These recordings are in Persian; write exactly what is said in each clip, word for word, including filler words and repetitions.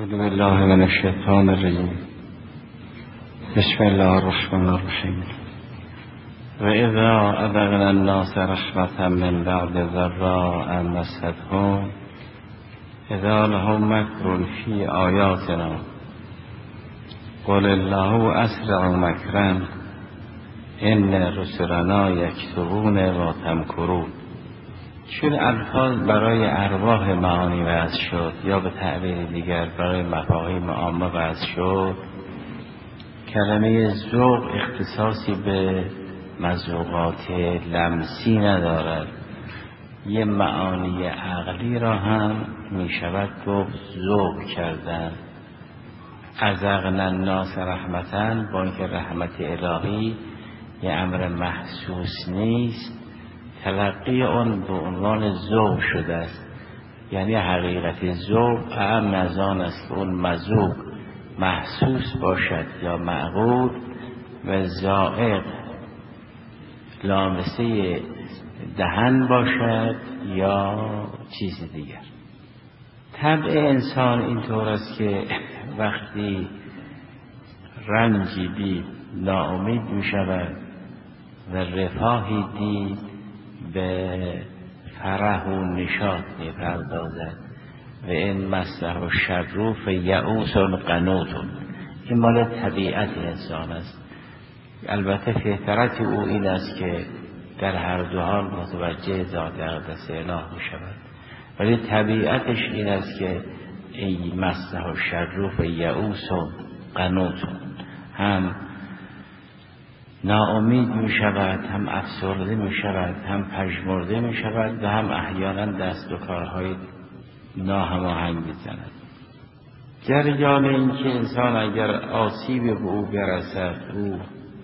اعوذ بالله من الشیطان الرجیم. بسم الله الرحمن الرحیم. و اذا اذقنا الناس رحمة من بعد ضراء مستهم اذا لهم مکر فی آیاتنا قل الله اسرع مکرا ان رسلنا یکتبون ما تمکرون. چون الفاظ برای ارواح معانی وضع شد یا به تعبیر دیگر برای مفاهیم عامه وضع شد، کلمه ذوق اختصاصی به مذوقات لمسی ندارد. یه معانی عقلی را هم می شود گفت ذوق کردن. اذقنا الناس رحمتاً، با اینکه رحمت الهی یه امر محسوس نیست، تلقی اون به عنوان ذوق شده است. یعنی حقیقت ذوق اعم از آن است که اون مذوق محسوس باشد یا معقول و ذائق لامسه دهن باشد یا چیز دیگر. طبع انسان اینطور است که وقتی رنجی دید ناامید می شود و رفاهی دید به فرح و نشاط می پردازد. و این مسته و شروف یعوس و قنوط. این مال طبیعت انسان است. البته فطرت او این است که در هر دو حال متوجه ذات اقدس اله می شود، ولی طبیعتش این است که این مسته و شروف یعوس و قنوط، هم ناامید می شود، هم افسرده می شود، هم پژمرده می شود و هم احیانا دست و کارهای ناهماهنگ می زند. جریان این که انسان اگر آسیب به او برسد او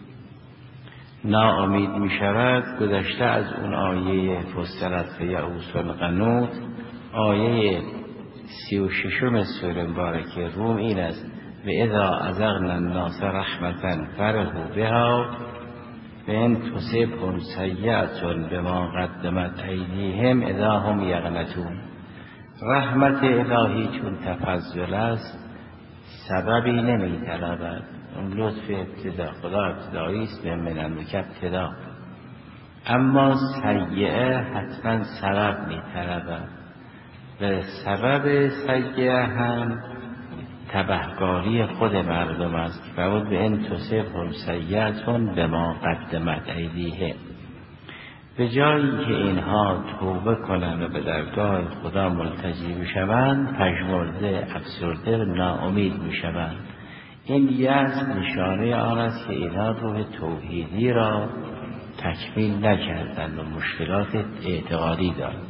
ناامید می شود گذشته از اون آیه فصلت یعوس و قنوط. آیه سی و ششم سوره مبارکه روم این است: و اذا اذقنا الناس رحمة فرحوا بها و ان تصبهم سیئة بما قدمت ایدیهم اذا هم یقنطون. رحمت الهی چون تفضل است سببی نمی طلبد. اون لطف ابتدا خدا ابتدایی است به من ابتدا، اما سیئه حتما سبب می طلبد و سبب سیئه هم تبهکاری خود مردم است. فرمود به ان تصبهم سیئة بما قدمت ایدیهم. به جایی که اینها توبه کنند و به درگاه خدا ملتجی بشوند پژمرده، افسرده و ناامید میشوند. این یأس نشانه آن است که اینها روح توحیدی را تکمیل نکردند و مشکلات اعتقادی دارند.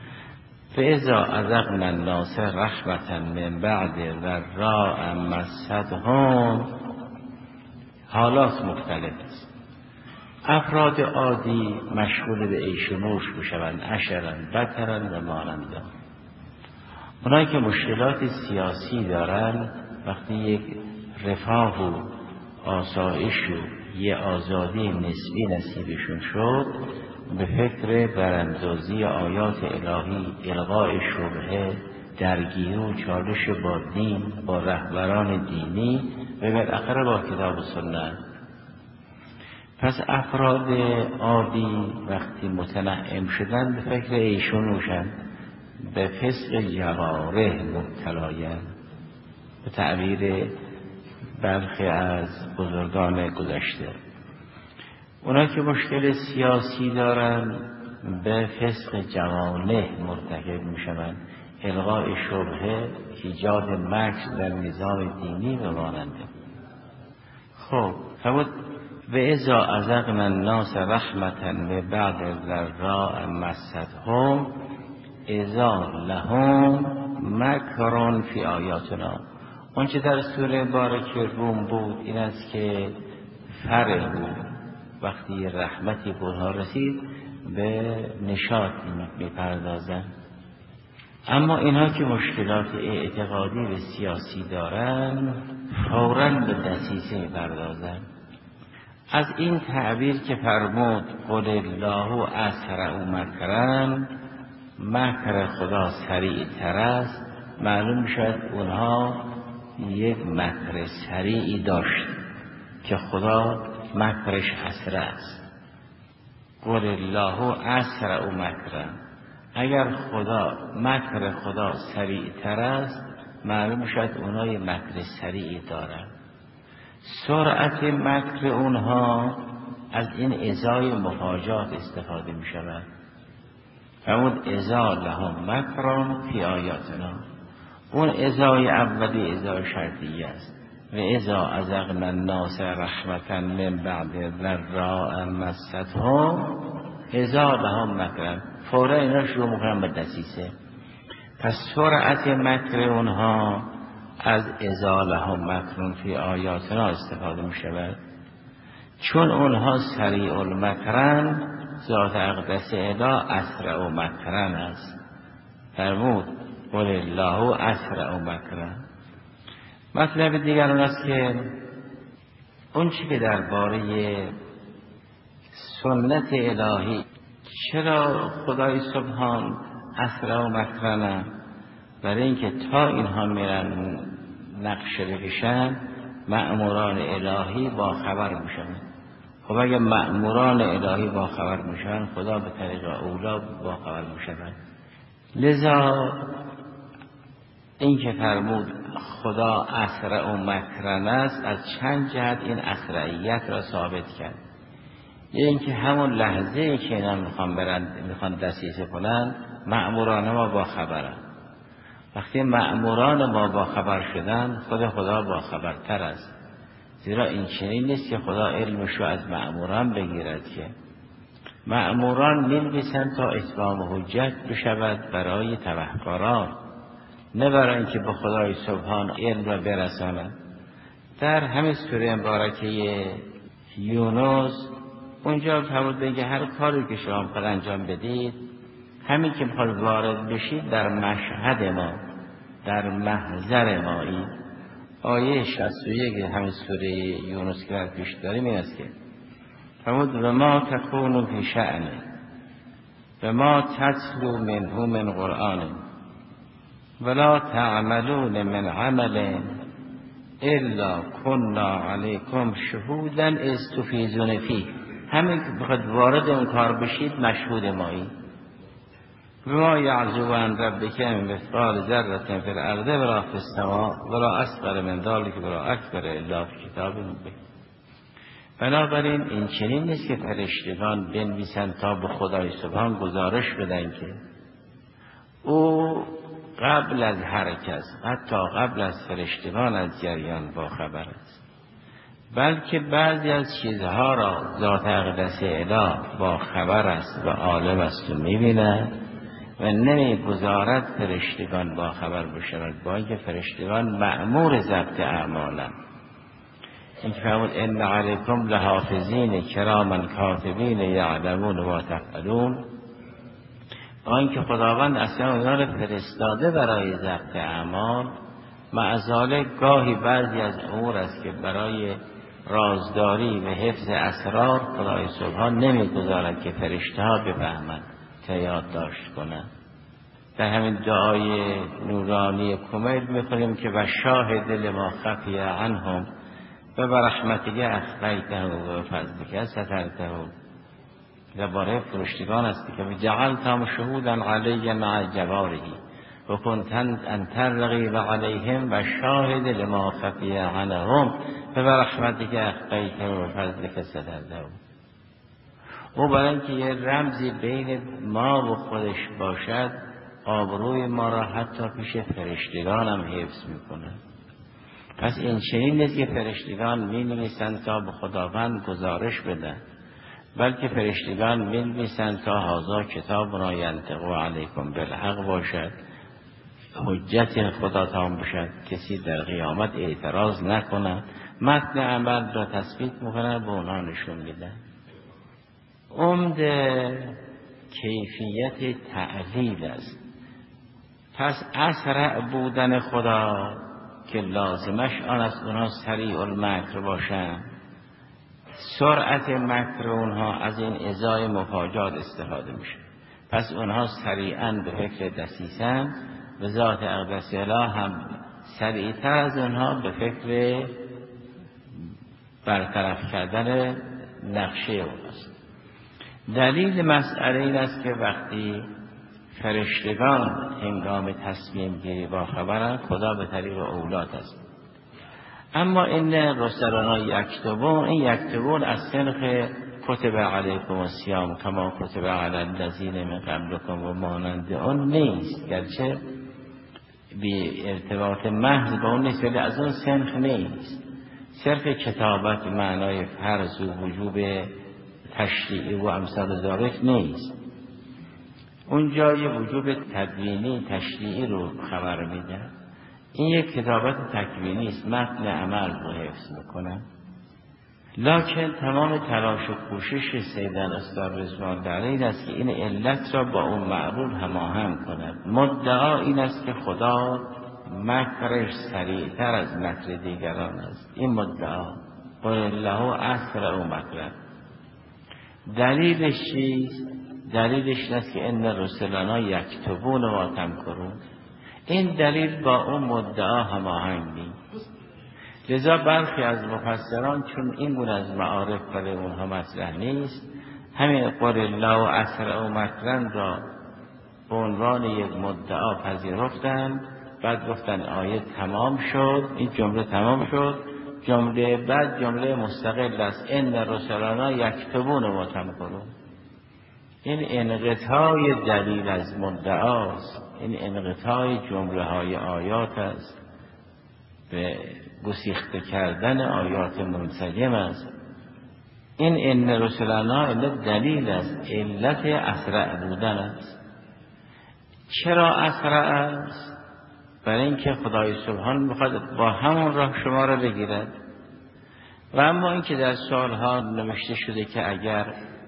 فاذا اذقنا الناس رحمة من بعد ضراء مستهم، حالات مختلف است. افراد عادی مشغول به عیش و نوش بشوند، عشرن بطرن و مانندان. اونایی که مشکلات سیاسی دارن وقتی یک رفاه و آسایش و یه آزادی نسبی نصیبشون شد به فکر براندازی آیات الهی، الغاء شبهه، درگیری و چالش با دین، با رهبران دینی و بالاخره با کتاب و سنت. پس افراد عادی وقتی متنعم شدن به فکر عیش و نوشن، به فسق جوارح مبتلایند، به تعبیر برخی از بزرگان گذشته. اونا که مشکل سیاسی دارن به فسق جوانح مرتکب می شوند، الغاء شبهه، ایجاد مکر در نظام دینی و ماننده. خب فرمود و اذا اذقنا الناس رحمة من بعد ضراء مستهم اذا لهم مکر فی آیاتنا. اون چه در سوره مبارکه روم بود این است که فرحوا، وقتی رحمتی به اونها رسید به نشاط میپردازن. اما اینها که مشکلات اعتقادی و سیاسی دارن فوراً به دسیسه میپردازن. از این تعبیر که فرمود قل الله اسرع مکرا، مکر خدا سریع تر است، معلوم شد اونها یک مکر سریعی داشت که خدا مکرش اسرع است. قل الله اسرع مکرا. اگر خدا مکر خدا سریع تر است، معلوم شد اونها یک مکر سریعی دارن. سرعت مکر اونها از این ازای مفاجات استفاده می شود. همون ازا لهم مکران فی آیاتنا. اون ازای اولی ازای شرطیه است. و ازا ازغنا الناس رحمتا من بعد ضراء مستهم ازا لهم مکران. فورا اینا شروع میکنن به دسیسه. پس سرعت مکر اونها از ازا لهم مکرون فی آیاتنا استفاده می شود. چون اونها سریع المکرن، ذات اقدس اله اسرع مکرن است. فرمود قل الله اسرع مکرن. مطلب دیگر اون است که اون چی که درباره سنت الهی چرا خدای سبحان اسرع مکرن، برای اینکه تا اینها میرن نقشه بکشن مأموران الهی با خبر میشن. خب اگه مأموران الهی با خبر میشن، خدا به طریق اولا با خبر میشن. لذا این که فرمود خدا اسرع مکرن است، از چند جهت این اسرعیت را ثابت کرد. یه اینکه همون لحظه که اینا میخوان برند میخوان دسیسه کنن، مأموران ما با خبرن. وقتی مأموران ما با خبر شدن، خود خدا با خبرتر است. زیرا این چنین نیست که خدا علمش رو از مأموران بگیرد، که مأموران می‌نویسند تا اتمام حجت بشود برای تبهکاران، نه برای اینکه به خدای سبحان علم را برسانند. در همین سوره مبارکه یونس اونجا فرمود بگه هر کاری که شما می‌خواید انجام بدید، همین که می‌خواید وارد بشید در مشهد ما، در محضر مایی. آیه شصت و یک همین سوره یونس که در پیش داریم این است که فرمود و ما تکون فی شأن و ما تتلو منه من قرآن ولا تعملون من عمل الا كنا علیکم شهودا اذ تفیضون فیه. همین که بخواید وارد اون کار بشید مشهود مایی. وما يعزو عن ربك من مثقال ذرة في الأرض ولا في السماء ولا أصغر من ذلك ولا أكبر إلا في کتاب مبین. بنابراین این چنین نیست که فرشتگان بنویسند تا به خدای سبحان گزارش بدن که او قبل از هر کس، حتی قبل از فرشتگان، از جریان با خبر است، بلکه بعضی از چیزها را ذات اقدس اله با خبر است و عالم است و می‌بیند و نمی‌گذارد فرشتگان با خبر بشوند، با اینکه فرشتگان مأمور ضبط اعمالند. این که فرمود ان علیکم لحافظین کراما کاتبین یعلمون ما تفعلون، با اینکه خداوند اصلا اونا را فرستاده برای ضبط اعمال، مع ذالک گاهی بعضی از امور است که برای رازداری و حفظ اسرار خدای سبحان نمی‌گذارد که فرشته‌ها بفهمند تا یادداشت کنند. در همین دعای نورانی کمیل می‌خونیم که و شاهد لما خفی عنهم و برحمتک اخفیته و فضلک سترته. درباره فرشتگان است که جعلتهم شهودا علی مع جواره و کنت انت الرقیب علیهم و شاهد لما خفی عنهم و برحمتک اخفیته و فضلک سترته. او برای اینکه یه رمزی بین ما و خودش باشد، آبروی ما را حتی پیش فرشتگان هم حفظ میکنه. پس این چنین نیست که فرشتگان می نویسند تا به خداوند گزارش بدن، بلکه فرشتگان می نویسند تا هذا کتابنا ینطق علیکم بالحق باشد، حجت خدا تمام باشد، کسی در قیامت اعتراض نکنه، متن عمل را تثبیت میکنه، به اونها نشون میدن. عمده کیفیت تعلیل است. پس اسرع بودن خدا که لازمش آن است اونها سریع المکر باشند، سرعت مکر اونها از این ازای مفاجات استفاده میشه. پس اونها سریعا به فکر دسیسن و ذات اقدس اله هم سریعتر از اونها به فکر برطرف کردن نقشه اوناست. دلیل مسئله این است که وقتی فرشتگان هنگام تصمیم گیری با خبرن، خدا به طریق اولاد است. اما این رسلنا یکتبون، این یکتبون از سنخ کتب علیکم الصیام کما کتب علی الذین من قبلکم و مانند آن نیست، گرچه بی ارتباط محض با اون نیست، ولی از اون سنخ نیست. صرف کتابت معنای فرض و وجوب تشریعی و امثال ذالک نیست. اون جای وجوب تدوینی تشریعی رو خبر میده. این یک کتابت تکوینی است، متن عمل رو حفظ میکنه. لکن تمام تلاش و کوشش سیدن استاد رضوان الله علیه است که این علت را با اون معلول هماهنگ کند. مدعا این است که خدا مکرش سریعتر از مکر دیگران است. این مدعا قل الله اسرع مکرا. دلیلش چیست؟ دلیلش است که ان رسلنا یکتبون و تمکرون. این دلیل با اون مدعا هماهنگ نیست. لذا برخی از مفسران چون این گونه از معارف برای اونها مطرح نیست، همین قل الله اسرع مکرا را به عنوان یک مدعا پذیرفتند. بعد گفتن آیه تمام شد، این جمله تمام شد، جمله بعد جمله مستقل است، ان رسلنا یکتبون و تمکرون. این انقطاع دلیل از مدعاست، این انقطاع جمله های آیات است، به گسیخته کردن آیات منسجم است. این ان رسلنا علت دلیل است، علت اسرع بودن است. چرا اسرع است؟ برای اینکه خدای سبحان میخواد با همون راه شما را بگیرد. و اما اینکه در سالها نوشته شده که اگر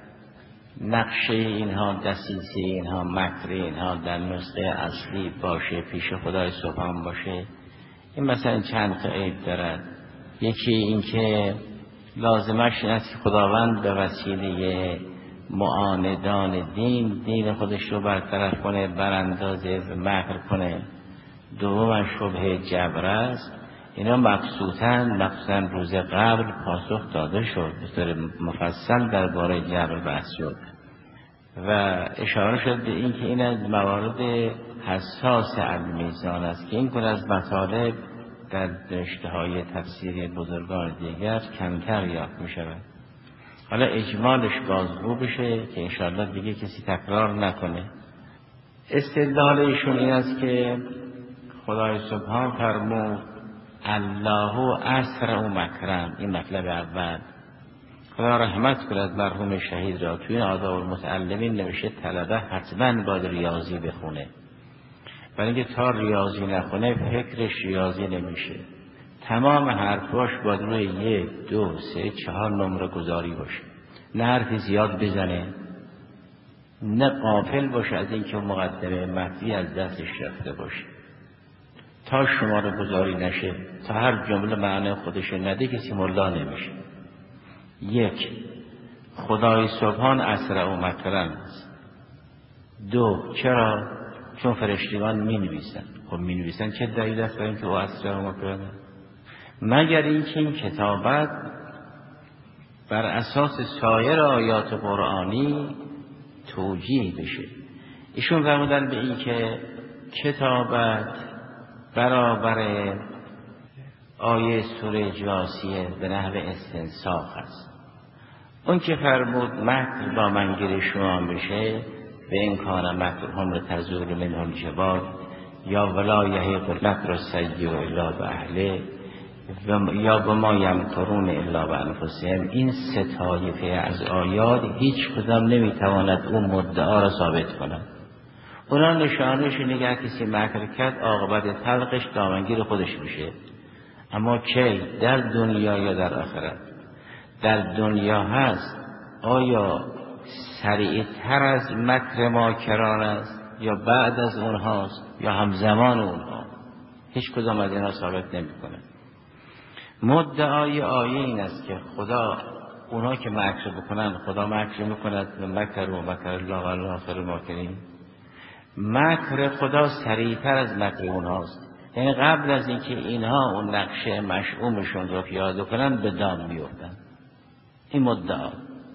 نقشه اینها، دسیسه اینها، مکر اینها در نسخه اصلی باشه، پیش خدای سبحان باشه، این مثلا چند قید دارد. یکی اینکه لازمش این است که خداوند به وسیله معاندان دین دین خودش رو برطرف کنه، براندازه، مکر کنه. دوم شبهه جبر است. اینا مبسوطاً مخصوصاً روز قبل پاسخ داده شد، به طور مفصل درباره جبر بحث شد و اشاره شد به این که این از موارد حساس المیزان است که این گونه از مطالب در رشته‌های تفسیری بزرگان دیگر کمتر یافت می شود. حالا اجمالش بازگو بشه که انشاءالله دیگه کسی تکرار نکنه. استدلال ایشون این است که خدای سبحان فرمود الله اسرع مکرا. این مطلب اول. خدا رحمت کند مرحوم شهید را. توی این آداب المتعلمین نوشته طلبه حتما باید ریاضی بخونه، برای اینکه تا ریاضی نخونه فکرش ریاضی نمیشه. تمام حرفاش باید روی یک دو سه چهار نمره گذاری باشه، نه حرفی زیاد بزنه، نه غافل باشه از اینکه مقدمه متنی از دستش رفته باشه. تا شماره گذاری نشه، تا هر جمله معنی خودش نده، کسی ملا نمیشه. یک، خدای سبحان اسرع و مکرا است. دو، چرا؟ چون فرشتگان می نویسن. خب می نویسن چه دلیل است برای اینکه او اسرع و مکرا است؟ مگر اینکه این کتابت بر اساس سایر آیات قرآنی توجیه بشه. ایشون فرمودن به این که کتابت برابر آیه سوره جاسیه به نحو استنساخ است. اون که فرمود مکر با منگیر شما بشه، به این کار مکرهم لتزول منه الجبال یا ولا یحیق مکر السیء الا باهله یا به ما یمکرون الا بانفسهم. این سه طایفه از آیات هیچ کدام نمیتواند اون مدعا را ثابت کند. اونا نشانش نگه کسی مکر کرد، عاقبت تلقش دامنگیر خودش میشه. اما کی؟ در دنیا یا در آخرت؟ در دنیا هست. آیا سریعتر از مکر ماکران است یا بعد از اونهاست یا همزمان اونها؟ هیچ کدام از اینها ثابت نمی کنه. مدعای آیه این است که خدا اونها که مکر بکنن خدا مکر میکند و مکر و مکر الله و آخر ماکرین. مکر خدا سریعتر از مکر اونهاست. یعنی قبل از اینکه اینها اون نقشه مشؤومشون رو پیاده کنن به دام بیفتن. این مدعا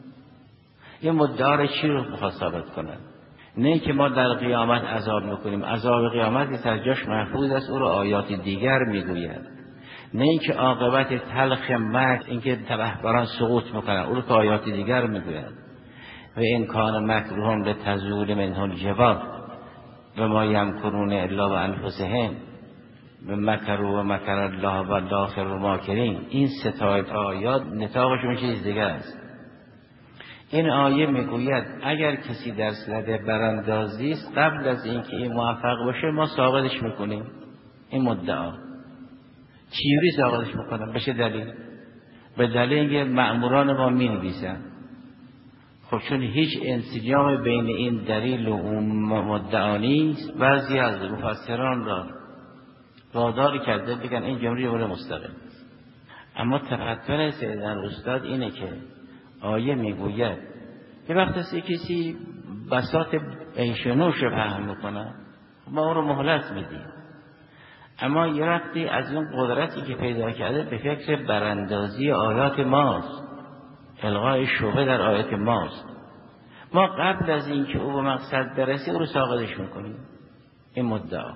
این مدعا رو چی رو میخواد ثابت کنن؟ نه که ما در قیامت عذاب میکنیم، عذاب قیامت که از جاش محفوظ است، او رو آیات دیگر میگوید. نه اینکه عاقبت تلخ مرگ اینکه تبهکاران سقوط میکنن، او رو که آیات دیگر میگوید. و این کان مکرهم لتزول منه الجبال و ما یمکرون الا بانفسهم و مکروا و مکر الله و الله خیر الماکرین. این سه تا آیات نطاقشون چیز دیگر است. این آیه میگوید اگر کسی در صدد براندازی است، قبل از اینکه این موفق باشه ما ساقطش میکنیم. این مدعا چیوری ساقطش میکنم؟ بشه دلیل؟ به دلیل اینکه مأموران ما مینویسن. خب چون هیچ انسجام بین این دلیل و اون مدعا نیست، بعضی از مفسران را وادار کرده بگن این جمله جمله مستقل. اما تفتن سیدن استاد اینه که آیه میگوید یه وقت است کسی بساط ایشنوش رو فهم میکنه، ما اون رو مهلت میدیم. اما یه وقتی از اون قدرتی که پیدا کرده به فکر براندازی آیات ماست، الغای شبهه در آیات ماست، ما قبل از این که او به مقصد برسه او رو ساقطش میکنیم. این مدعا.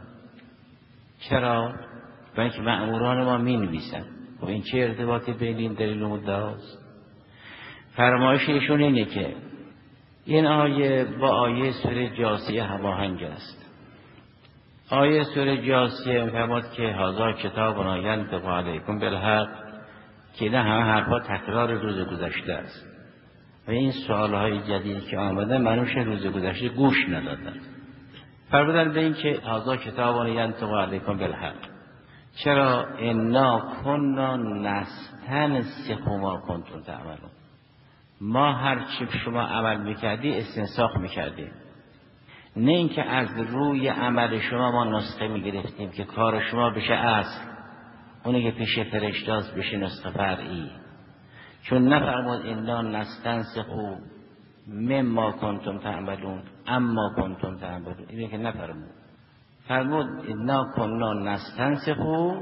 چرا؟ برای اینکه مأموران ما می نویسن. و این چه ارتباطی بین این دلیل و مدعاست؟ فرمایش ایشون اینه که این آیه با آیه سوره جاثیه هماهنگ است. آیه سوره جاثیه می‌فرماید که هذا کتابنا ینطق علیکم بالحق، که نه همه حرفا تکرار روز گذشته است و این سوالهای جدید که آمده منوش روز گذشته گوش ندادن. فرمودن به این که هذا کتابنا ینطق علیکم بالحق. چرا؟ انا کنا نستنسخ ما کنتم تعملون. ما هر چی شما عمل میکردی استنساخ میکردیم، نه اینکه از روی عمل شما ما نسخه میگرفتیم که کار شما بشه اصل، اونی که پیش فرشتاست بشه نسخه فرعی. چون نفرمود انا نستنسخ مما کنتم تعملون اما کنتم تعملون، اینه که نفرمود. فرمود انا کنا نستنسخ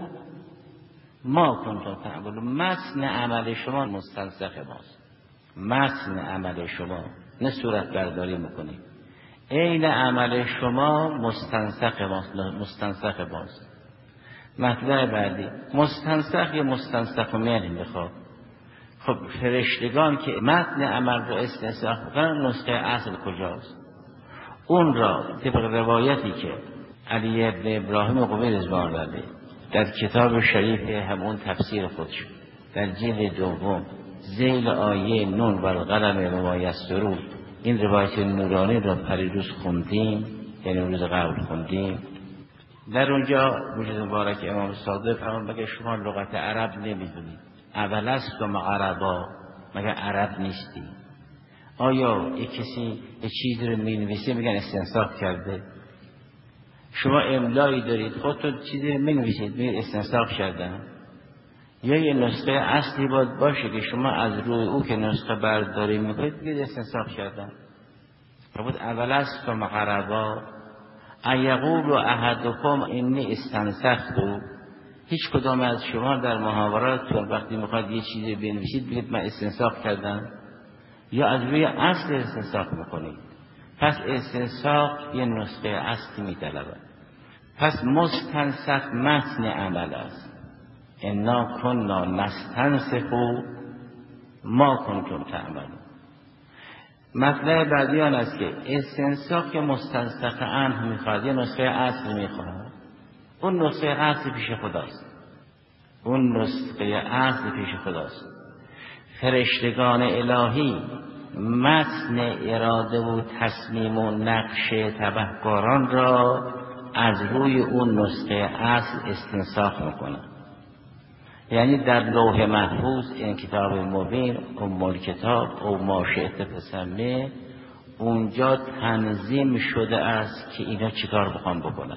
ما کنتم تعملون. متن عمل شما مستنسخ ماست، متن عمل شما، نه صورت برداری میکنیم. عین عمل شما مستنسخ ماست، مستنسخ ماست. مطلب بعدی مستنسخ یا مستنسخ منه میخواد. خب فرشتگان که متن عمل رو استنساخ میکنن، نسخه اصل کجاست؟ اون را طبق روایتی که علی ابن ابراهیم قمی رضوان الله در کتاب شریف همون تفسیر خودش در جلد دوم ذیل آیه نون و القلم و ما یسطرون، این روایت نورانی را پریروز خوندیم، یعنی روز قبل خوندیم. در اونجا وجود مبارک امام صادق فرمان بگه شما لغت عرب نمیدونید، اولستم عربا، مگه عرب نیستی؟ آیا یک کسی یک چیزی رو مینویسه میگن استنساخ کرده؟ شما املایی دارید خودتون چیزی رو مینویسید میگن استنساخ کردن؟ یا یه نسخه اصلی باید باشه که شما از روی او که نسخه برداری میکنید بگید استنساخ کردن. بود اولستم عربا ایقول احدکم انی استنسختو. هیچ کدام از شما در محاوراتتون وقتی میخواد یه چیزی بنویسید بگید من استنساخ کردم، یا از روی اصل استنساخ میکنید؟ پس استنساخ یه نسخه اصلی میطلبه. پس مستنسخ متن عمل است. انا کنا نستنسخ ما کنتم تعملون. مطلب بعدی آن است که استنساخ که مستنسخ عنه میخواد، یه نسخه اصل میخواد. اون نسخه اصل پیش خداست، اون نسخه اصل پیش خداست. فرشتگان الهی متن اراده و تصمیم و نقش تبهکاران را از روی اون نسخه اصل استنساخ میکنن. یعنی در لوح محفوظ این کتاب مبین ام کتاب او ما شئت فسمه، اونجا تنظیم شده است که اینا چیکار بخوام بکنن.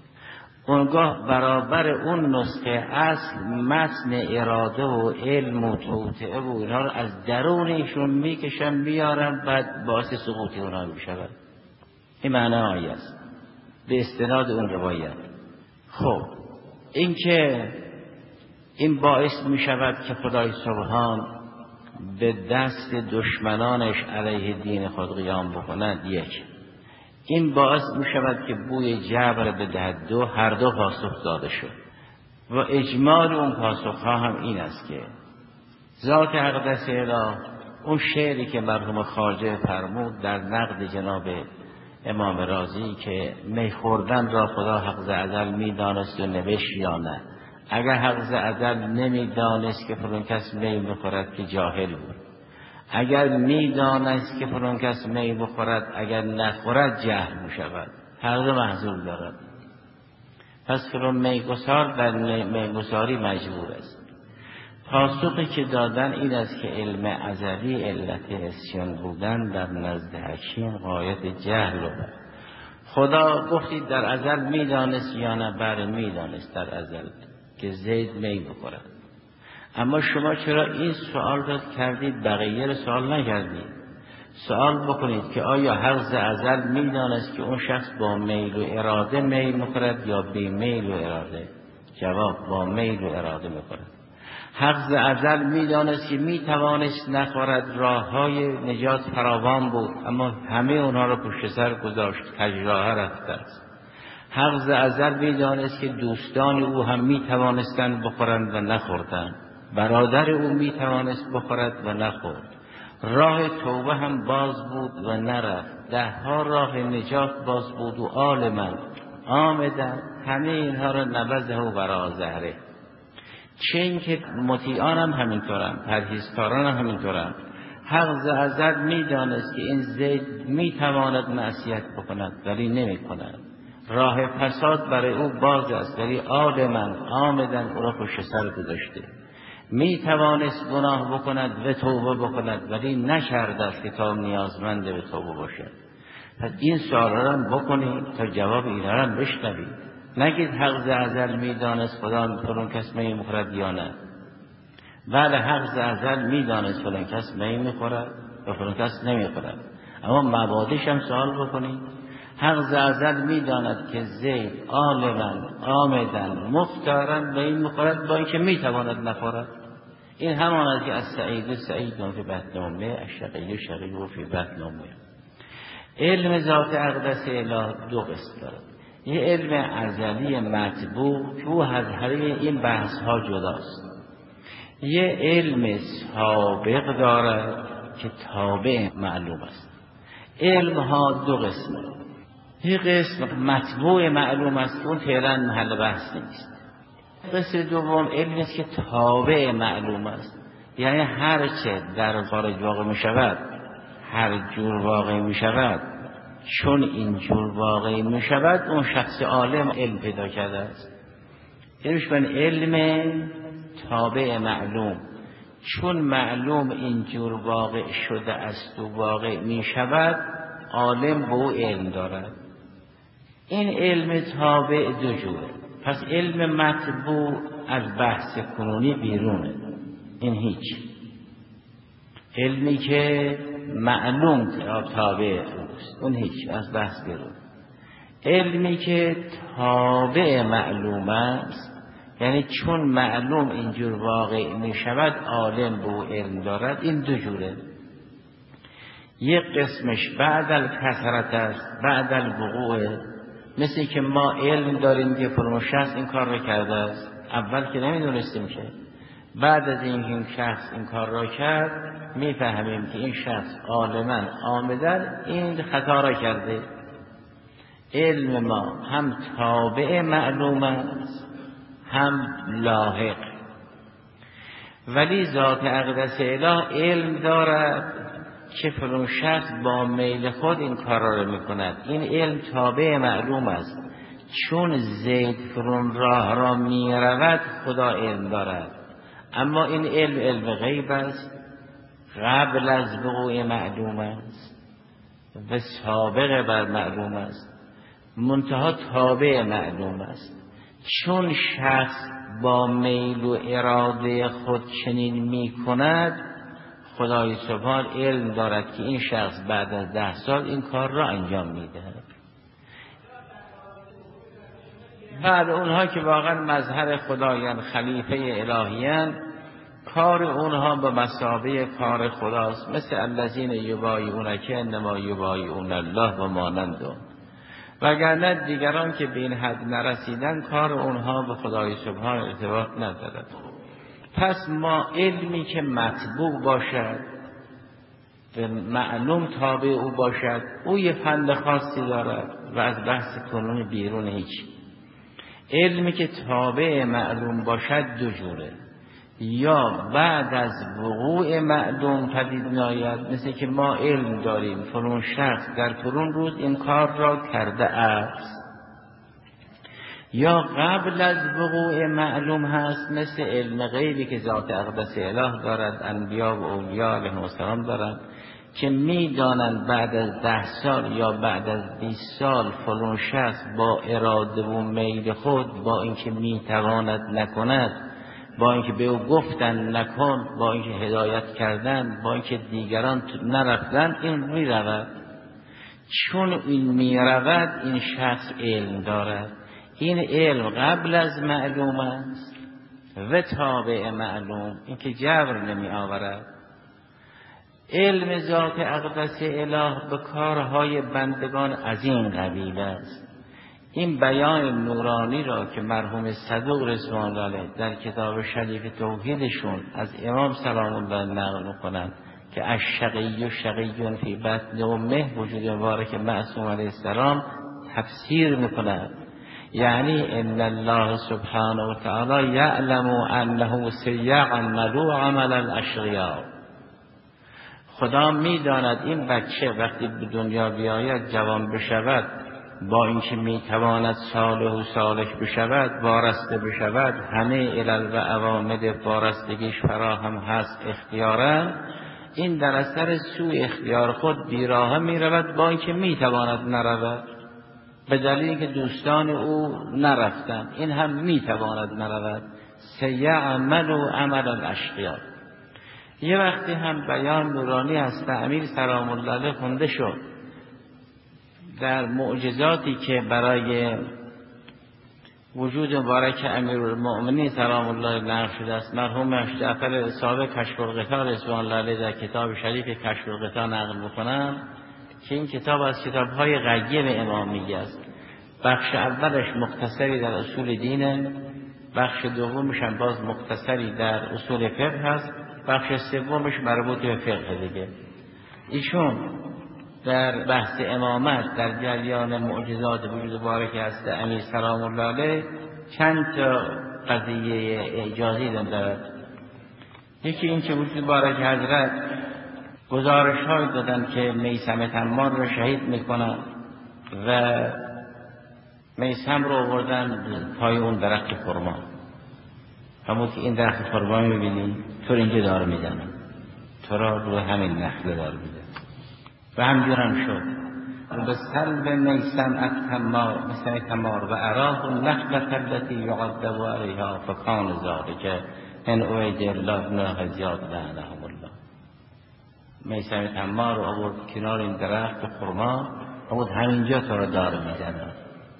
اونگاه برابر اون نسخه اصل متن اراده و علم و توطئه و اینا رو از درونشون میکشن بیارن، بعد باعث سقوط اونها میشود. این معنی آیه است به استناد اون روایت. خب این که این باعث می شود که خدای سبحان به دست دشمنانش علیه دین خود قیام بکنند، یک. این باعث می شود که بوی جبر بدهد، دو. هر دو پاسخ داده شد و اجمال اون پاسخها هم این است که ذات اقدس اله اون شعری که مرحوم خواجه فرمود در نقد جناب امام رازی که می خوردن را خدا حق ز ازل می دانست و نوشت یا نه، اگر حق ز ازل نمی دانست که فلان کس می بخورد که جاهل بود، اگر می دانست که فلان کس می بخورد اگر نخورد جهل می شود، هر دو محضور دارد. پس فلان میگسار در میگساری مجبور است. پاسخی که دادن این است که علم ازلی علت عصیان بودن در نزد حکیم غایت جهل بود. خدا گفتید در ازل می دانست یا نه؟ بله می دانست در ازل که زید می بخورد. اما شما چرا این سوال را کردید بقیه را سوال نکردید؟ سوال بکنید که آیا حق ز ازل می دانست که اون شخص با میل و اراده میل میخورد یا بی میل و اراده؟ جواب با میل و اراده میخورد. حق ز ازل می دانست که می توانست نخورد، راه های نجات فراوان بود اما همه اونها را پشت سر گذاشت، کجراه رفته است. حق ز ازل می دانست که دوستان او هم می توانستند بخورند و نخوردند، برادر او می توانست بخورد و نخورد، راه توبه هم باز بود و نرفت، ده ها راه نجات باز بود و آل من آمدن، همه اینها را نبذه و برا زهره. چه این که مطیعان هم همینطورن، پرهیزکاران هم همینطورن. حق ز ازل می دانست که این زید می تواند معصیت بکند ولی نمی کند، راه فساد برای او باز است ولی آل من آمدن او را پشت سر گذاشته. می توانست گناه بکند و توبه بکند ولی نکرده است که تا نیازمند به توبه باشد. پس این سوال را بکنید تا جواب اینا را بشنوید. نگید حق ز ازل می دانست خدا فلان کس می میخورد یا نه. بله حق ز ازل می دانست فلان کس می میخورد و فلان کس نمیخورد، اما مبادش هم سوال بکنید. حق ز ازل می داند که زید آل من آمدن مختارن و این میخورد با اینکه می تواند نخورد. این همان است که از سعید سعید فی بطن امه، الشقی شقی فی بطن امه. علم ذات اقدس اله دو قسم دارد. یه علم ازلی مطبوع که او از همه این بحث ها جداست. یه علم سابق دارد که تابع معلوم است. علم ها دو قسم. یه قسم مطبوع معلوم است که اون فعلا محل بحث نیست. قسم دوم علمی است که تابع معلوم است، یعنی هر چه در خارج واقع می شود، هر جور واقع می شود، چون این جور واقع می شود اون شخص عالم علم پیدا کرده است. یعنی من علم تابع معلوم، چون معلوم این جور واقع شده است و واقع می شود عالم به او علم دارد. این علم تابع دو جوره. پس علم مطبوع از بحث کنونی بیرونه، این هیچ. علمی که معلوم تابع است اون هیچ، از بحث بیرون. علمی که تابع معلوم است، یعنی چون معلوم اینجور واقع می شود عالم به او علم دارد، این دو جوره. یک قسمش بعد الکثرت است، بعد الوقوع، مثل که ما علم داریم که فلان شخص این کار را کرده است، اول که نمیدونستیم که، بعد از اینکه این شخص این کار را کرد میفهمیم که این شخص عالما آمدن این خطا را کرده. علم ما هم تابع معلوم است هم لاحق. ولی ذات اقدس اله علم دارد که فلان شخص با میل خود این کارا را میکند، این علم تابع معلوم است. چون زید فلان راه را میرود خدا علم دارد، اما این علم علم غیب است، قبل از وقوع معلوم است و سابق بر معلوم است، منتها تابع معلوم است. چون شخص با میل و اراده خود چنین میکند خدای سبحان علم دارد که این شخص بعد از ده سال این کار را انجام میدهد. بعد اونها که واقعا مظهر خدایان، خلیفه الهیان، کار اونها به مثابه کار خداست، مثل الذین یبایعونک انما یبایعون الله و مانند. وگرنه دیگران که به این حد نرسیدن کار اونها به خدای سبحان ارتباط ندارد. پس ما علمی که مطبوع باشد، به معلوم تابع او باشد، او یه فن خاصی دارد و از بحث کنون بیرون هیچ. علمی که تابع معلوم باشد دو جوره، یا بعد از وقوع معلوم پدید میآید، مثل که ما علم داریم فلان شخص در فلان روز این کار را کرده است، یا قبل از وقوع معلوم هست، مثل علم غیبی که ذات اقدس اله دارد، انبیا و اولیاء علیهم السلام دارند که میدانند بعد از ده سال یا بعد از بیست سال فلان شخص با اراده و میل خود، با اینکه میتواند نکند، با اینکه به او گفتن نکن، با اینکه هدایت کردن، با اینکه دیگران نرفتن، این میرود. چون این میرود این شخص علم دارد. این علم قبل از معلوم است و تابع معلوم، این که جبر نمی آورد. علم ذات اقدس اله به کارهای بندگان از این قبیل است. این بیان نورانی را که مرحوم صدوق رضوان الله علیه در کتاب شریف توحیدشون از امام سلام الله نقل می‌کنند که الشقی و شقی فی بطن امه، وجود مبارک معصوم علیه السلام تفسیر می‌کند، یعنی ان الله سبحانه و تعالی یعلم انه سیعمل عمل الاشقیاء. خدا می‌داند این بچه وقتی به دنیا بیاید، جوان بشود، با اینکه میتواند صالح و صالح بشود، وارسته بشود، همه علل و عوامل وارستگیش فراهم هست اختیارا، این در اثر سوء اختیار خود بیراه میرود، با اینکه میتواند نرود، به دلیلی که دوستان او نرفتن، این هم میتواند نرود. سیعمل عمل الاشقیاء. یه وقتی هم بیان نورانی است امیر سلام الله علیه خونده شد در معجزاتی که برای وجود مبارک امیرالمؤمنین سلام الله نقل شده است. مرحوم جعفر صاحب کشف الغطا رضوان الله علیه در کتاب شریف کشف الغطا نقل می‌کنم که این کتاب از کتاب‌های غیب امامی است. بخش اولش مختصری در اصول دینه، بخش دومش هم باز مختصری در اصول فقه هست، بخش سومش مربوط به فقه دیگه. ایشون در بحث امامت در جریان معجزات وجود مبارک هست امیر سلام الله علیه چند تا قضیه اعجازی دارد. یکی این که وجود مبارک حضرت گزارش های دادن که میثم تمار رو شهید میکنن و میثم رو آوردن پای اون درخت خرما، همون که این درخت خرما میبینی تو اینجا دار میزنن، تو را رو همین نخله دار میزنن. و همجورم شد و به سلب میثم التمار مثل تمار و اراه النخلة التي يعذب عليها فكان ذلك من عبید الله بن زیاد لعنهم الله. میثم تمار رو آورد کنار این درخت خرما، آورد همینجا تو را دار میزنن.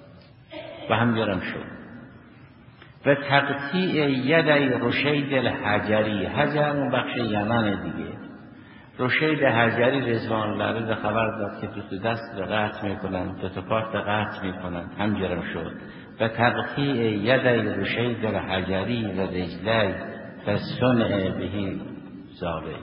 و همجورم شد. و تقطیع یدی رشید الحجری، حجر اون بخش یمن دیگه، رشید حجری رضوان الله علیه خبر داد که دو دست به قطع میکنن، دو تا پاش به قطع میکنن، همجرم شد. و تقطیع یدی رشید الحجری و رجلی و صنع بهی ذالک.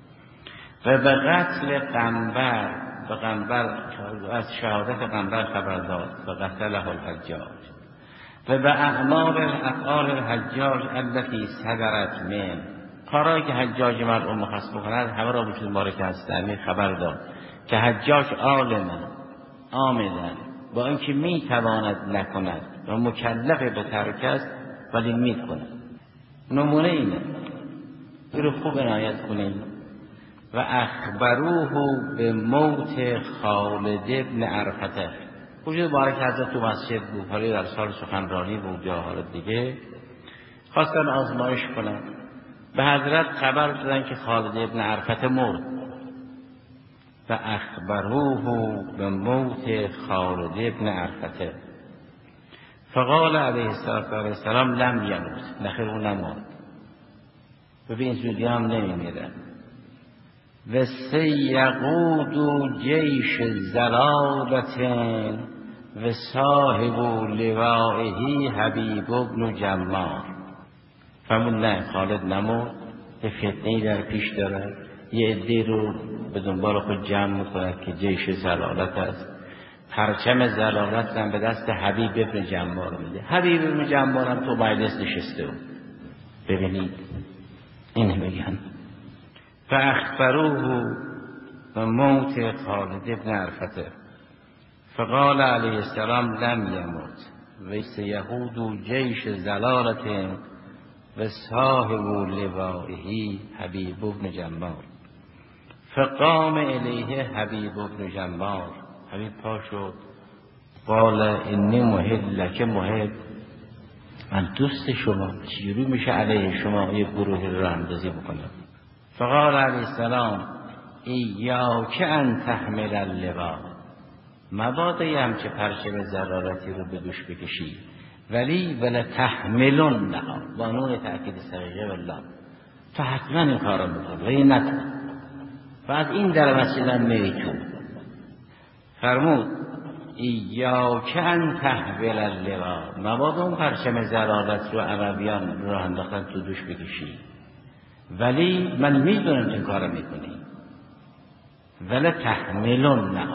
و به قتل قنبر، به قنبر از شهادت قنبر خبر داد و قتله الحجاج. و به اعمال افعال الحجاج التي صدرت من، کارهایی که حجاج مرحوم مخصص بکند همه را وجود مبارک هست امیر خبر داد که حجاج عالم آمدن با اینکه می تواند نکند و مکلف به ترک است ولی می کند. نمونه اینه، این رو خوب عنایت کنید. و اخبروه به موت خالد ابن عرفته، وجود مبارک حضرت تو مسجد بود، حالی در سال سخنرانی بود یا حالا دیگه، خواستن آزمایش کنن، به حضرت خبر دادن که خالد ابن عرفته مرد. و اخبروه به موت خالد ابن عرفته فقال علیه السلام لم یموت، نخیر اون نمرد، ببین زودی هم نمیمیرن. و سیقود جیش زلالت و صاحب لوائه حبیب بن جمار. فرمود نه، خالد نمرد، به فتنه‌ای در پیش دارد، یه عده رو به دنبال خود جمع میکند که جیش زلالت است. پرچم زلالت هم به دست حبیب ابن جمار میده. حبیب ابن جمار هم تو مجلس نشسته بود. ببینید اینه میگن فاخبروه و موت خالد ابن عرفته فقال علیه السلام لم یموت و سیهود جیش زلالت و صاحب لوائه حبیب ابن جمار. فقام الیه حبیب ابن جمار، حبیب پا شد، قال انی محل که محل، من دوست شما، چجوری میشه علیه شما یک گروه رو اندازی بکنم؟ فقال علیه السلام ایاک ان تحمل اللوا، مبادا یه همچه پرچم زلالتی رو به دوش بکشی، ولی ولی تحملنها، با نون تأکید صریحه والله، تو حتما این کار رو میکنی ولی نکن. و از این در مسجدم میتون فرمود ایاک ان تحمل اللوا، مبادا اون پرچم زلالت رو عربیان راه انداختن تو دوش بکشی، ولی من میدونم این کار رو میکنی. ولی تحملنها،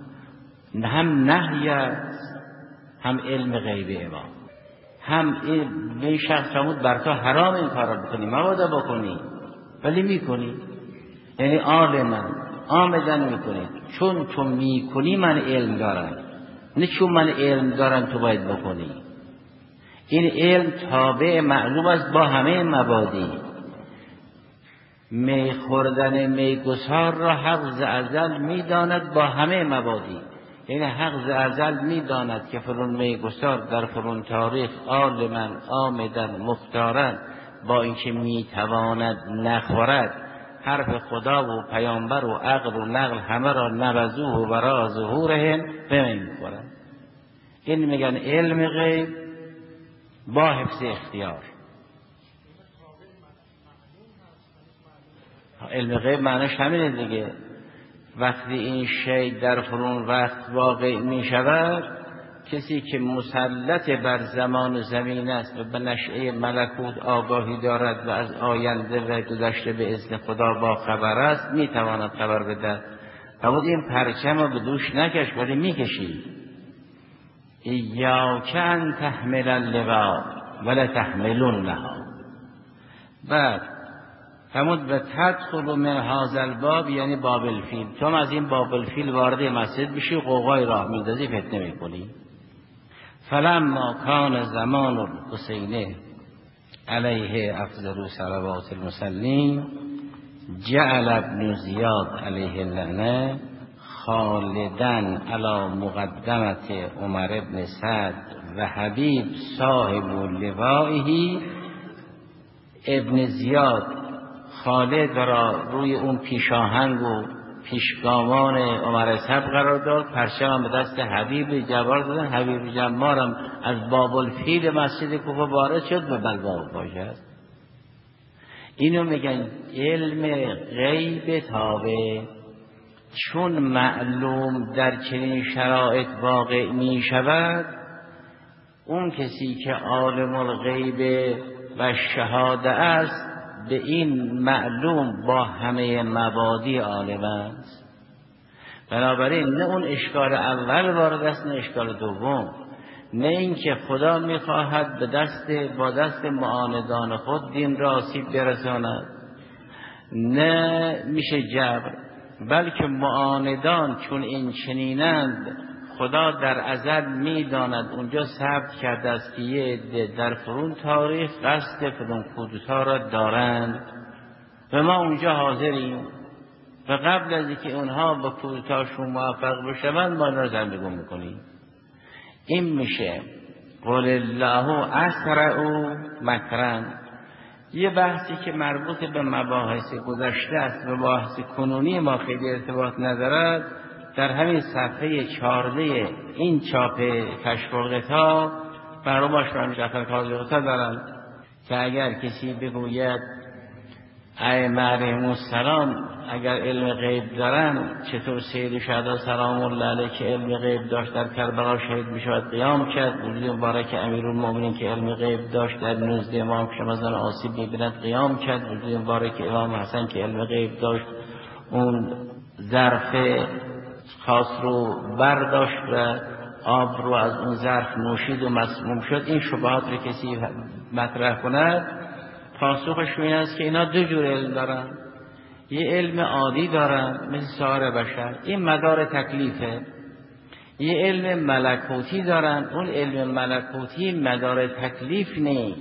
هم نهی است، هم علم غیب امام، هم این شخص فرمود بر تو حرام این کار رو بکنی، مبادا بکنی ولی میکنی، یعنی عالما آمدن میکنی، چون تو میکنی من علم دارم، نه چون من علم دارم تو باید بکنی. این علم تابع معلوم است با همه مبادی. می خوردن میگسار را حق ز ازل میداند با همه مبادی، یعنی حق ز ازل میداند که فرون میگسار در فرون تاریخ عالما آمدن مختارن، با اینکه میتواند نخورد، حرف خدا و پیامبر و عقل و نقل همه را نبذوه و برا ظهورهم بمیخورن. این میگن علم غیب با حفظ اختیار. علم غیب معنیش همینه دیگه، وقتی این شی در فرون وقت واقع می شود، کسی که مسلط بر زمان و زمین است و به نشأه ملکوت آگاهی دارد و از آینده و گذشته به اذن خدا با خبر است، می تواند خبر بده. اما این پرچم رو به دوش نکش ولی می کشی. ایاک ان تحمل اللوا ولا تحملنها. بعد فرمود و تدخل من هذا الباب، یعنی باب الفیل، تو از این باب الفیل وارد مسجد بشی، قوقای راه میندازی، فتنه میکنی. فلما کان زمان الحسین علیه افضل صلوات المسلمین جعل ابن زیاد علیه اللعنه خالدن علی مقدمت عمر ابن سعد و حبیب صاحب لوائه. ابن زیاد خالد را روی اون پیشاهنگ و پیشگامان عمر سعد قرار داد، پرچم به دست حبیب جبار دادن. حبیب جمارم از باب الفیل مسجد کوفه وارد شد و بلباب باشد. اینو میگن علم غیب تابع، چون معلوم در چنین شرایط واقع می شود، اون کسی که عالم الغیب و شهاده است به این معلوم با همه مبادی عالم است. بنابراین نه اون اشکال اول وارد است نه اشکال دوم، نه اینکه خدا میخواهد به دست با دست معاندان خود دین را آسیب برساند، نه میشه جبر، بلکه معاندان چون این چنینند خدا در ازل میداند اونجا ثبت کرده است که یه عده در فرون تاریخ قصد فرون کودتا را دارند و ما اونجا حاضریم و قبل از اینکه اونها با کودتاشون موفق بشوند ما را زندگی میکنیم. این میشه قل الله اسرع مکرا. یه بحثی که مربوط به مباحث گذشته است و بحث کنونی ما خیلی ارتباط ندارد، در همین صفحه چهارده این چاپ کشف الغطا برای باشران جعفر کاظمی دارن که اگر کسی بگوید ائمه علیهم السلام اگر علم غیب دارن، چطور سید شهدا سلام الله علیه که علم غیب داشت در کربلا شهید میشود قیام کرد؟ وجود مبارک امیرالمومنین که علم غیب داشت در نزد امام شمازان آسیب میبیند قیام کرد. وجود مبارک امام حسن که علم غیب داشت اون ظرف خاص رو برداشت و آب رو از اون ظرف نوشید و مسموم شد. این شبهات رو کسی مطرح کند، پاسخش این است که اینا دو جور علم دارن. یه علم عادی دارن مثل سایر بشر، این مدار تکلیفه. یه علم ملکوتی دارن، اون علم ملکوتی مدار تکلیف نیست.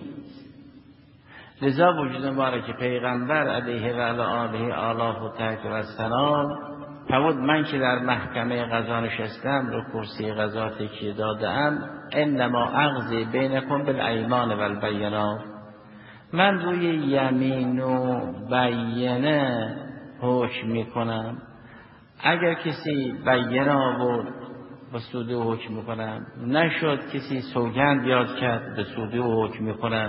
لذا وجود مبارک پیغمبر علیه و علی آله آلاف و تحت و السلام فرمود من که در محکمه قضا نشستم، رو کرسی قضا تکیه دادم، انما اقضی بینکم بالایمان و البینات، من روی یمین و بینه حکم میکنم. اگر کسی بینه آورد به سوده حکم میکنم، نشد کسی سوگند یاد کرد به سوده حکم میکنم.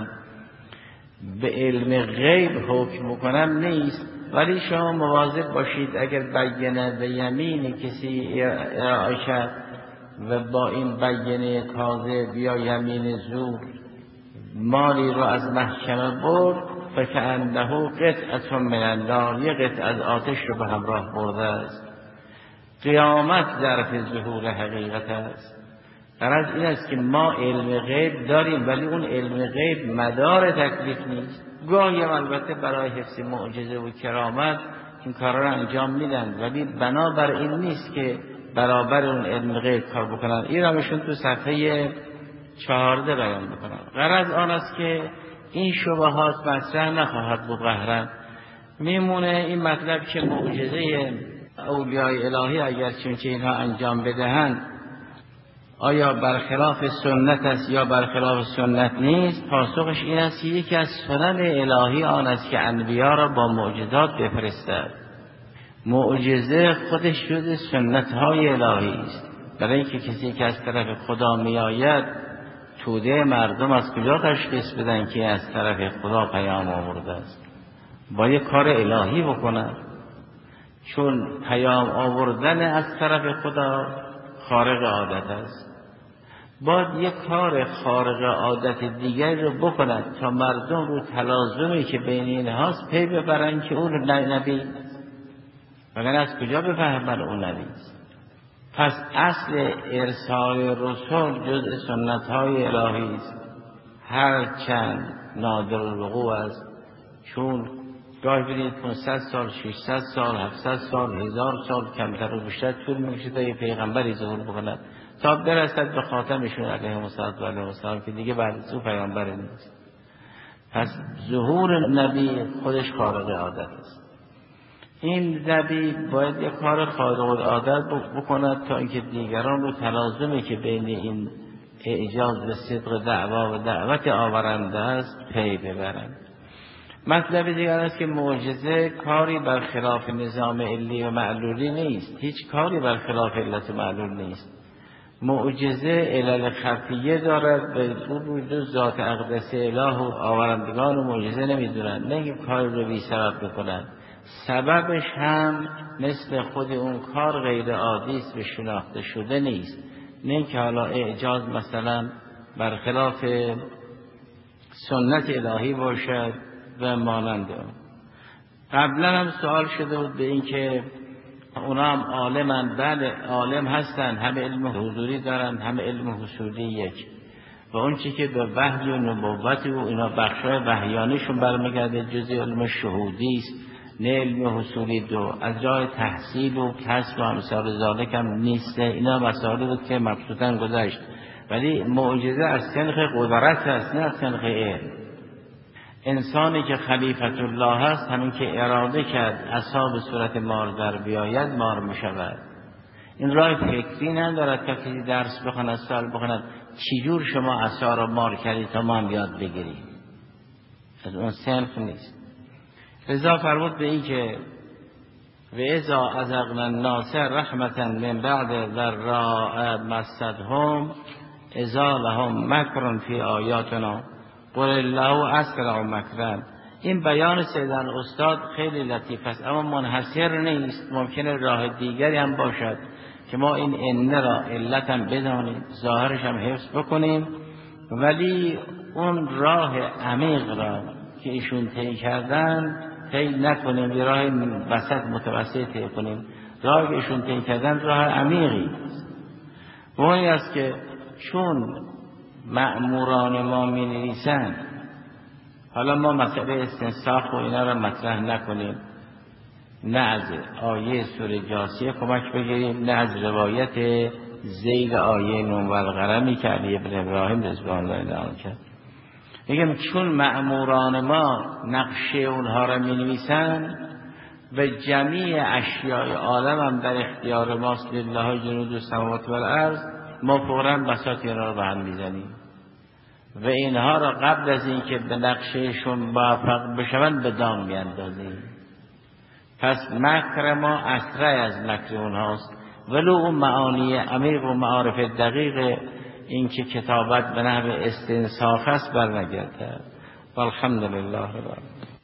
به علم غیب حکم میکنم نیست، ولی شما مواظب باشید اگر بینه به یمین کسی ارائه کرد و با این بینه کاذب یا یمین زور مالی رو از محکمه برد، فکأنه قطعة من النار، یه قطعه از آتش رو به همراه برده است. قیامت ظرف ظهور حقیقت است. غرض این است که ما علم غیب داریم، ولی اون علم غیب مدار تکلیف نیست. گاهی هم البته برای حفظ معجزه و کرامت این کارا رو انجام میدن، ولی بنابر این نیست که برابر اون علم غیب کار بکنن. این رو همشون تو صفحه چهارده بیان میکنن. غرض آن است که این شبهات مطرح نخواهد بود قهرا. میمونه این مطلب که معجزه اولیای الهی اگر چونچه اینها انجام بدهند آیا برخلاف سنت است یا برخلاف سنت نیست؟ پاسخش این است که یکی از سنن الهی آن است که انبیا را با معجزات بفرستد. معجزه خودش جز سنت های الهی است. برای اینکه کسی که از طرف خدا می آید، توده مردم از کجا تشخیص بدن که از طرف خدا پیام آورده است؟ با یک کار الهی بکنن، چون پیام آوردن از طرف خدا خارق عادت است. باید یک کار خارق عادت دیگری رو بکند تا مردم رو تلازمی که بین اینهاست پی ببرن که اون نبی، وگرنه از کجا بفهمن اون نبی است؟ پس اصل ارسال رسول جزء سنت های الهی است، هرچند نادر الوقوع است. چون گاهی بینید پانصد سال، ششصد سال، هفتصد سال، هزار سال کمتر و بیشتر طول می‌کشه تا یه پیغمبری ظهور بکند تا برسد به خاتمشون علیهم السلام که دیگه بعد از او پیغمبر نیست. پس ظهور نبی خودش خارق عادت است. این نبی باید یک کار خارق العاده بکند تا اینکه دیگران رو تلازمی که بین این اعجاز به صدق دعوا و دعوت آورنده است پی ببرند. مطلب دیگر است که معجزه کاری برخلاف نظام علی و معلولی نیست. هیچ کاری برخلاف علت و معلول نیست. معجزه علل خفیه دارد و اون وجود ذات اقدس اله و آورندگان و معجزه نمیدونن، نه اینکه کار رو بی سبب بکنن. سببش هم مثل خود اون کار غیر عادی است و شناخته شده نیست، نه اینکه حالا اعجاز مثلا برخلاف سنت الهی باشد و مانند اون. قبلا هم سوال شده بود به این که اونا هم عالمن. بله عالم هستن، همه علم حضوری دارن، همه علم حصولی یک، و اون چی که به وحی و نبوت و اینا بخشای وحیانشون برمیگرده جزء علم شهودی است، نه علم حصولی. دو از جای تحصیل و کسب و امثال ذالک هم نیست. اینا مسائلی بود که مبسوطن گذشت، ولی معجزه از سنخ قدرت است نه از سنخ علم. انسانی که خلیفت الله هست، همین که اراده کرد عصا به صورت مار در بیاید مار می شود. این راه فکری ندارد که کسی درس بخواند سوال بخواند چجور شما عصا را مار کردید تا ما هم یاد بگیریم. از اون صنف نیست. لذا فرمود به این که و اذا اذقنا الناس رحمتا من بعد ضراء مستهم، اذا لهم مکر فی آیاتنا قل الله اسرع مکرا. این بیان سیدن استاد خیلی لطیف است اما منحصر نیست، ممکنه راه دیگری هم باشد که ما این ان را علت هم بدانیم، ظاهرش هم حفظ بکنیم، ولی اون راه عمیق را که ایشون طی کردن طی نکنیم، یه راه وسط متوسط طی کنیم. راه که ایشون طی کردن راه عمیقی و اونی است که چون مأموران ما می نویسن، حالا ما مسئله استنساخ و اینا را مطرح نکنیم، نه از آیه سوره جاثیه کمک بگیریم، نه از روایت ذیل آیه نون و القلمی که علی ابن ابراهیم رضوان الله عنه کرد. میگم چون مأموران ما نقشه اونها را می نویسن و جمیع اشیاء عالم هم در اختیار ماست، لله جنود السماوات و الارض، ما فوراً بساط اینا رو به هم میزنیم و اینها را قبل از اینکه به نقشهشون موفق بشون به دام میاندازیم. پس مکر ما اسرع از مکر اونهاست، ولو اون معانی عمیق و معارف دقیق این که کتابت به نحو استنساخ است برنگرده. والحمدلله رب العالمین.